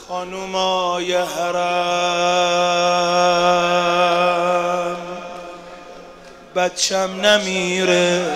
خانومای حرم بچم نمیره،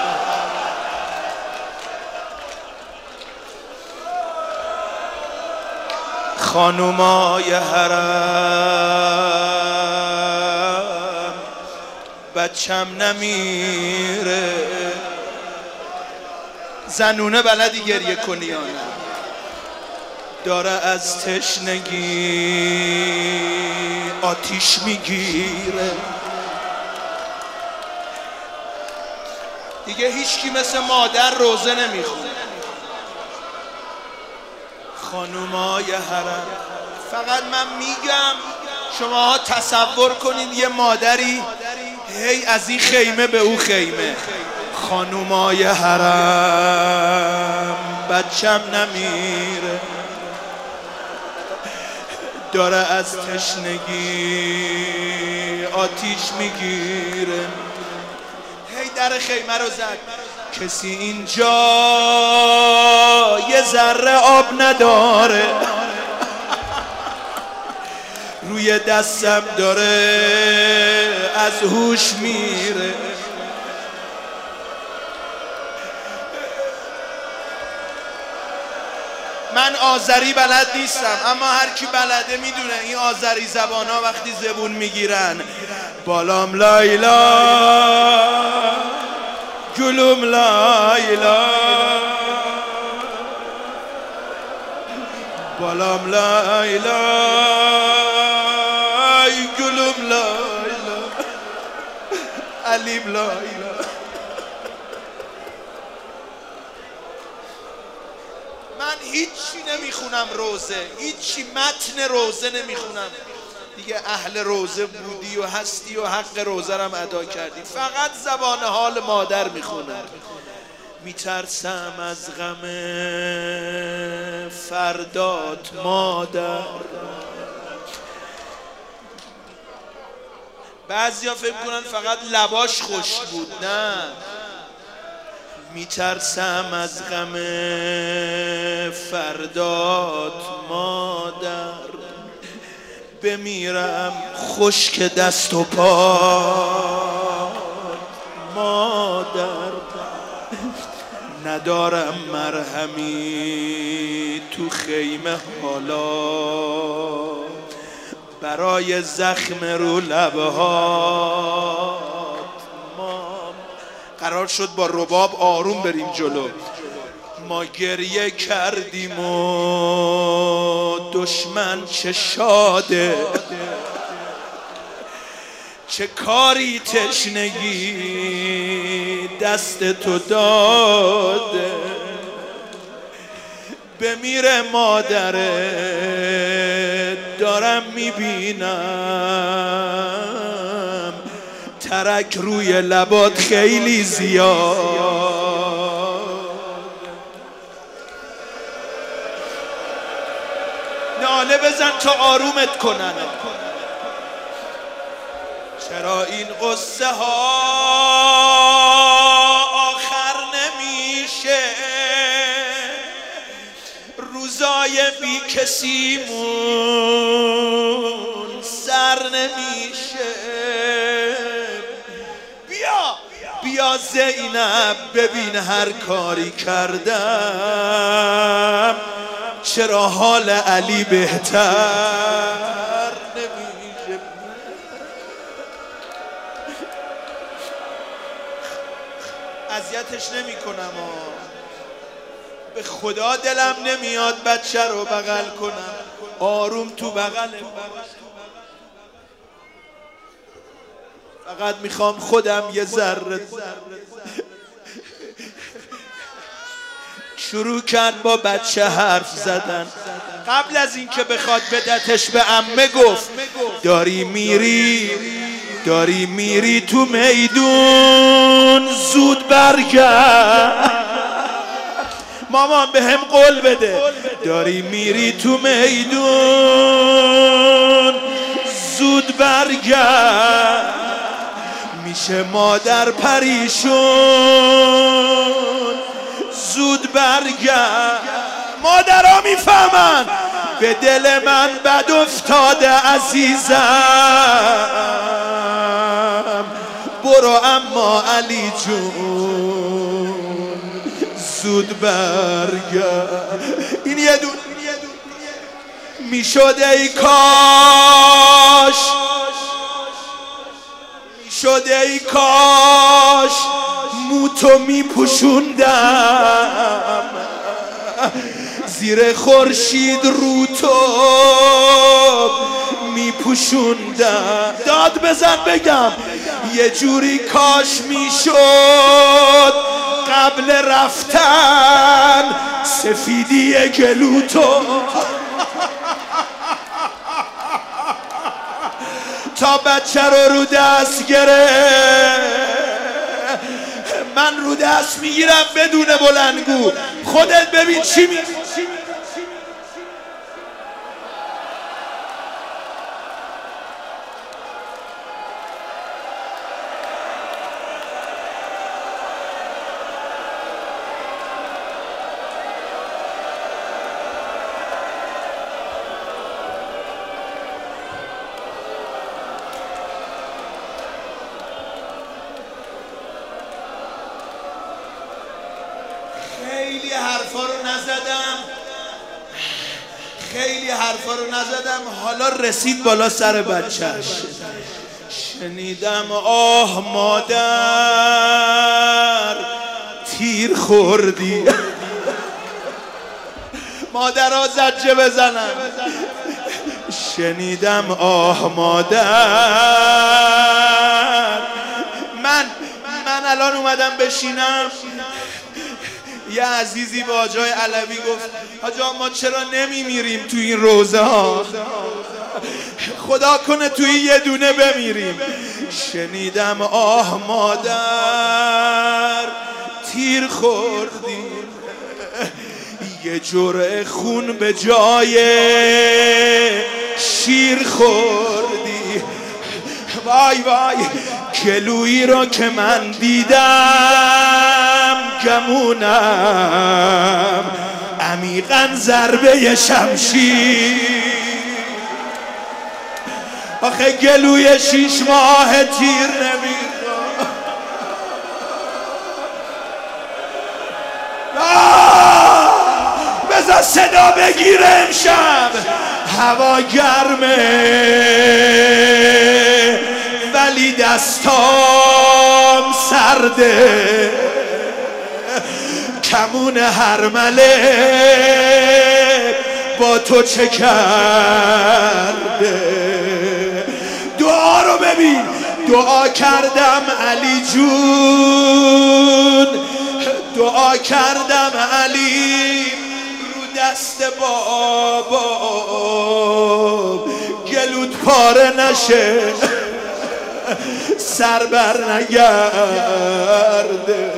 خانومای حرم بچم نمیره. زنونه بلدی گریه کنی یا نه؟ داره از تشنگی آتیش میگیره. دیگه هیچکی مثل مادر روزه نمیخونه. خانومای حرم، فقط من میگم شما تصور کنید یه مادری هی از این خیمه به او خیمه. خانومای حرم بچم نمیره، داره از تشنگی آتیش میگیره. هی در خیمه رو زد، کسی اینجا یه ذره آب نداره، روی دستم داره از هوش میره. من آذری بلد نیستم، اما هر کی بلده میدونه این آذری زبان ها وقتی زبون میگیرن بالام لایلا گلوم لایلا بالام لایلا گلوم لایلا علیم لایلا. من هیچی نمیخونم روزه، هیچی متن روزه نمیخونم دیگه. اهل روزه بودی و هستی و حق روزه رم ادا کردی. فقط زبان حال مادر میخونم. میترسم از غم فردات مادر. بعضیا فکر کنن فقط لباش خوش بود، نه. میترسم از غم فردات مادر، بمیرم خشک دست و پا مادر. ندارم مرهمی تو خیمه حالا برای زخم رو لبهات. قرار شد با رباب آروم بریم جلو. ما گریه کردیم و دشمن چه شاده، چه کاری تشنگی دست تو داده. بمیره مادره دارم میبینم، ترک روی لبات خیلی زیاد. ناله بزن تا آرومت کنن. چرا این قصه ها آخر نمیشه؟ روزای بی کسیمون سر نمیشه. بیا زینب ببین هر کاری کردم، چرا حال علی بهتر نمیشه؟ اذیتش نمی کنم، به خدا دلم نمیاد بچه رو بغل کنم. آروم تو بغلم، فقط میخوام خودم یه ذره. شروع کرد با بچه حرف زدن. قبل از اینکه بخواد بدتش به عمه گفت داری میری تو میدون، زود برگرد. مامان به هم قول بده. داری میری تو میدون، زود برگرد. میشه مادر پریشون، زود برگرد. مادرها میفهمن به دل من بد افتاده عزیزم، برو اما علی جون زود برگرد. این یه دون میشد ای کاش، میشد ای کاش موتو میپوشوندم زیر خورشید رو تو میپوشوندم. داد بزن بگم یه جوری کاش میشد قبل رفتن سفیدی گلوتو تا بچه رو دست گرفت. من رو دست میگیرم بدون بلندگو، خودت ببین چی می خیلی حرفا رو نزدم، حالا رسید بالا سر بچهش. شنیدم آه مادر تیر خوردی. مادرها زجه بزنم. شنیدم آه مادر. من الان اومدم بشینم، یه عزیزی با جای علوی گفت حاجا ما چرا نمیمیریم تو این روزه ها، خدا کنه توی یه دونه بمیریم. شنیدم آه مادر تیر خوردی، یه جرعه خون به جای شیر خوردی. وای وای گلویی رو که من دیدم گمونم عمیقاً ضربه شمشیر. آخه گلوی 6 ماه تیر نمیخواد. بذار صدا بگیره امشب. هوا گرمه ولی دستام سرده، کمون هرمله با تو چه کرده. دعا رو ببین، دعا کردم علی جون، دعا کردم علی رو دست بابا گلوت پاره نشه سر بر نگرده.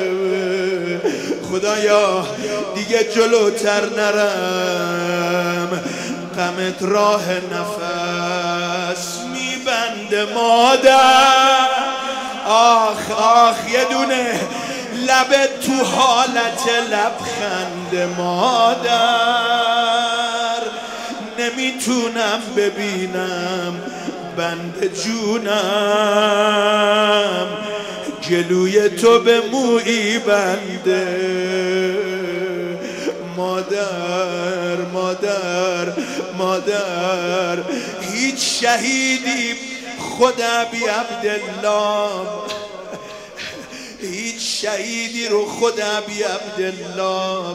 خدایا دیگه جلوتر نرم، غمت راه نفس میبنده مادر. آخ آخ یه دونه لبت تو حالت لبخند مادر، نمیتونم ببینم بند جونم گلوی تو به مویی بنده. مادر مادر مادر هیچ شهیدی خود ابی عبدالله، هیچ شهیدی رو خود ابی عبدالله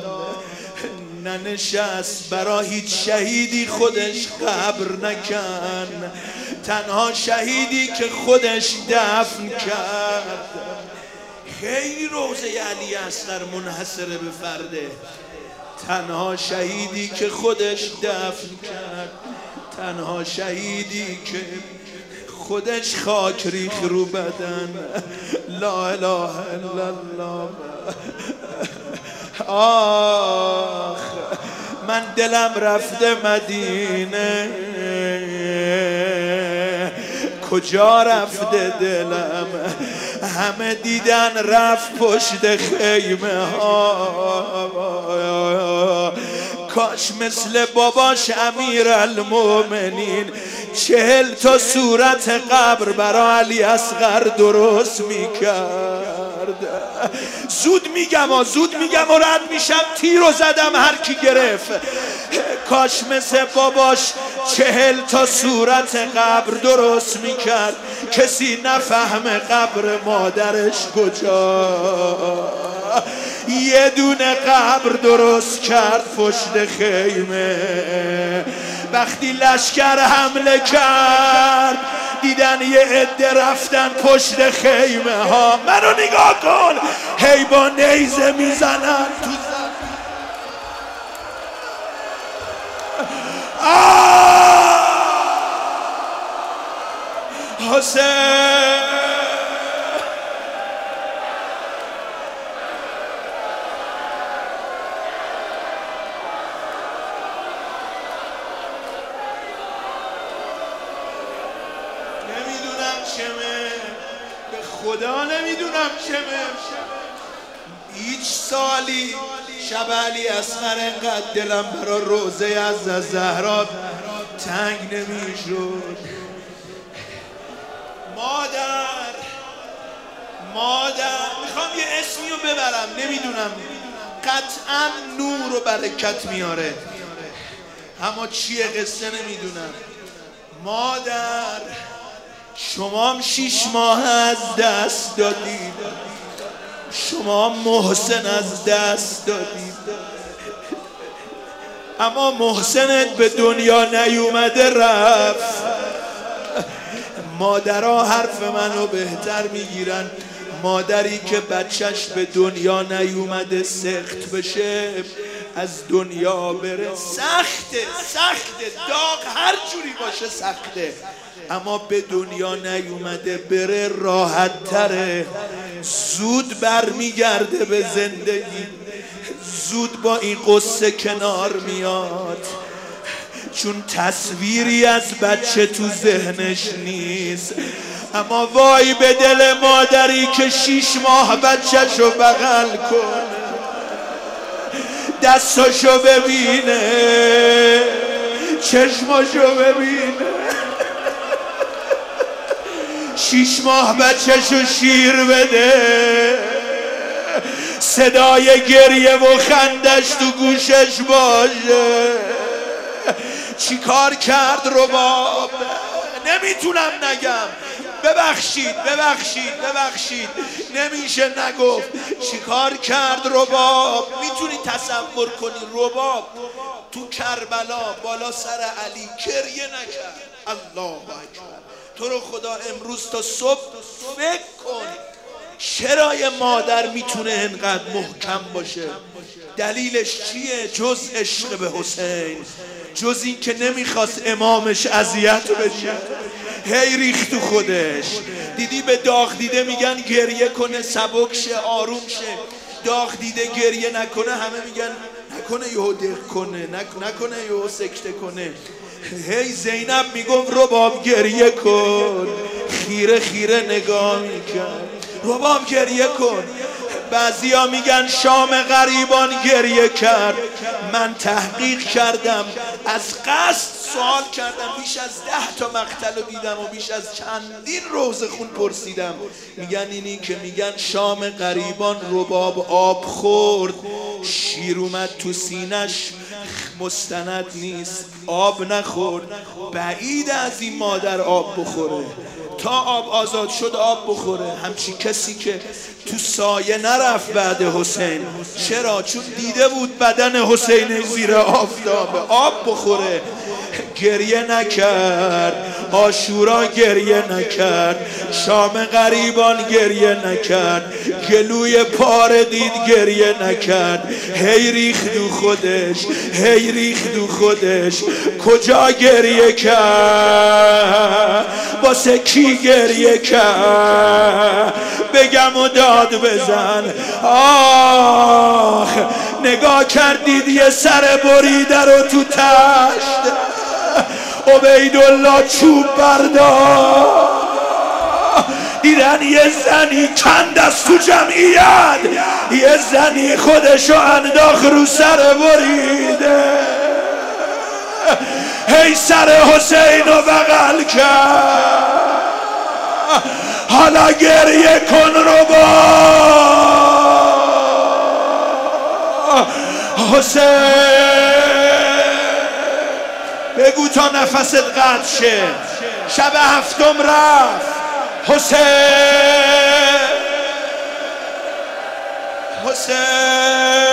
ننشست، برا هیچ شهیدی خودش قبر نکن، تنها شهیدی که خودش دفن کرد. خیلی روزه علی اصغر منحصره به فرده، تنها شهیدی که خودش دفن کرد، تنها شهیدی که خودش خاک ریخ رو بدن. لا اله الا الله. آخ من دلم رفته مدینه، کجا رفته دلم؟ همه دیدن رفت پشت خیمه ها، کاش مثل باباش امیرالمومنین 40 تا صورت قبر برا علی اصغر درست میکرد. زود میگم و رد میشم، تیرو زدم هر کی گرفت. کاش مثل باباش 40 تا صورت قبر درست میکرد، کسی نفهم قبر مادرش کجا. یه دونه قبر درست کرد پشت خیمه. وقتی لشکر حمله کرد دیدن یه عده رفتن پشت خیمه ها. منو نگاه کن، هی با نیزه میزنن تو حسین. نمیدونم چمه، به خدا نمیدونم چمه. هیچ سالی شب علی اصغر انقدر دلم برا روزه از زهرا تنگ نمیشد. مادر میخوام یه اسمی رو ببرم، نمیدونم، قطعا نور و برکت میاره، اما چیه قصه نمیدونم. مادر شما هم 6 ماه از دست دادید، شما محسن از دست دادید، اما محسنت به دنیا نیومده رفت. مادرها حرف منو بهتر میگیرن. مادری که بچهش به دنیا نیومده سخت بشه، از دنیا بره، سخته، داغ هر جوری باشه سخته، اما به دنیا نیومده بره راحت تره. زود برمیگرده به زندگی، زود با این قصه کنار میاد، چون تصویری از بچه تو ذهنش نیست. اما وای به دل مادری که 6 ماه بچه‌شو بغل کنه، دستاشو ببینه، چشماشو ببینه، 6 ماه بچه‌شو شیر بده، صدای گریه و خندش تو گوشش باشه. چی کار کرد رباب؟ نمیتونم نگم، ببخشید نمیشه نگفت. چی کار کرد رباب؟ میتونی تصور کنی رباب تو کربلا بالا سر علی گریه نکرد؟ الله اکبر. تو رو خدا امروز تا صبح فکر کن چرا یه مادر میتونه انقدر محکم باشه؟ دلیلش چیه جز عشق به حسین؟ جز این که نمیخواست امامش اذیت بشه. هی ریخت تو خودش. دیدی به داغ دیده میگن گریه کنه سبک شه آروم شه، داغ دیده گریه نکنه همه میگن نکنه یهو دق کنه، نکنه یهو سکته کنه. هی زینب میگفت رباب گریه کن، خیره نگاه میکرد، رباب گریه کن. بعضیا میگن شام غریبان گریه کرد. من تحقیق کردم، از قصد سوال کردم، بیش از 10 تا مقتل رو دیدم و بیش از چندین روزه خون پرسیدم. میگن اینی که میگن شام غریبان رباب آب خورد، شیر اومد تو سینش، مستند نیست، آب نخورد. بعید از این مادر آب بخوره، تا آب آزاد شد آب بخوره. همچین کسی که تو سایه نرفت بعد حسین. چرا؟ چون دیده بود بدن حسین زیر آفتابه، آب بخوره. گریه نکرد، عاشورا گریه نکرد، شام غریبان گریه نکرد، گلوی پاره دید گریه نکرد. هی ریخت دو خودش، کجا گریه کرد؟ واسه کی گریه کرد؟ بگم و داد بزن. آخ نگاه کردید یه سر بریده رو تو تشت، عبیدالله چوب بردار، دیدن یه زنی کند از تو جمعیت، یه زنی خودشو انداخت رو سر بریده، هی سر حسین رو بغل کرد، حالا گریه کن رو با حسین. بگو تا نفست قطع شه. شب هفتم رفت حسین، حسین